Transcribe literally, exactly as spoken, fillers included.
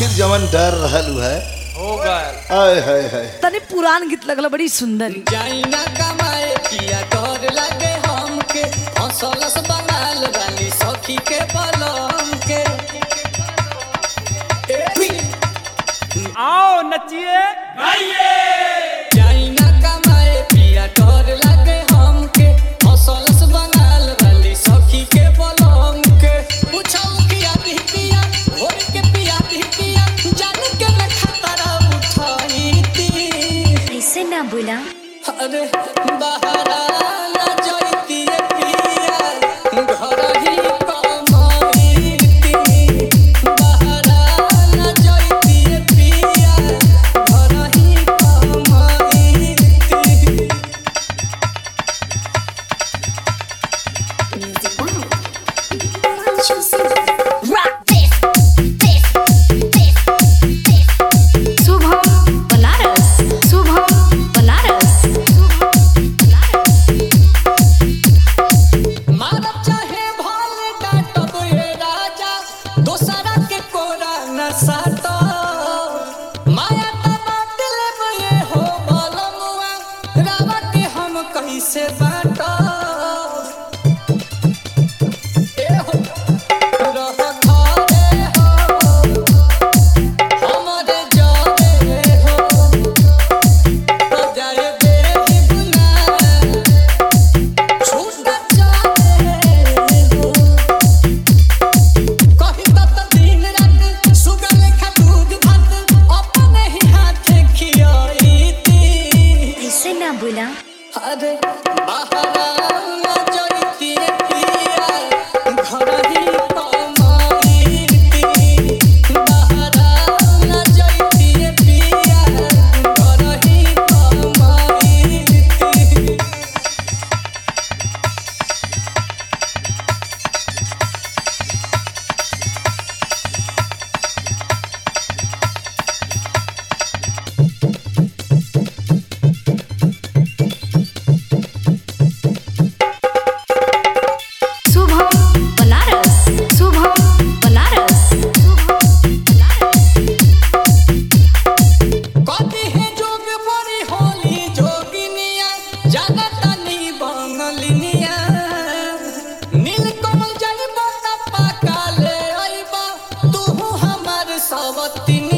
आखिर जमन डर रहलू है हो गए आय हाय हाय तनी पुरान गीत लगल बड़ी सुंदर। जाइना कमाए किया कर लगे हमके हंसलस बनाल वाली सखी के बलम के आओ नचिए गाइए। जाइना कमाए किया कर लगे हमके हंसलस बनाल वाली सखी के बलम के पूछो किया भी किया और के पिया भी किया जान के मैं खतरा उठाई थी ऐसे ना बोला। अरे बहरा ना जाती रे पिया घर ही कमाई थी बहरा ना जाती रे पिया घर ही कमाई थी। Rock this, this, this, this. Shubham Banaras, Shubham Banaras, Shubham Banaras. मारब चाहे भाले डांटब ये राजा दोसरा के कोरा न साटो माया तना दिलब ये हो बलमुआ रावा के हम कैसे बाटो ए हो रह खारे हो हमरे जावे हो जाए बेही बुना छूट जाए हो कही तत दिन रात सुगर लेखा दूध भात अपने ही हाथ खियाई थी ऐसे ना बोला। अरे बहरा ना जाती रे पिया घर ही कमाई थी बहरा ना जाती रे पिया घर ही कमाई थी। शुभम बनारस, शुभम बनारस, शुभम बनारस। कभी है जोग बड़ी होली जोगिनिया जगतनी बंगलिनिया नीलकमल जलबा पाका ले आइबा तू हमार सवतिनिया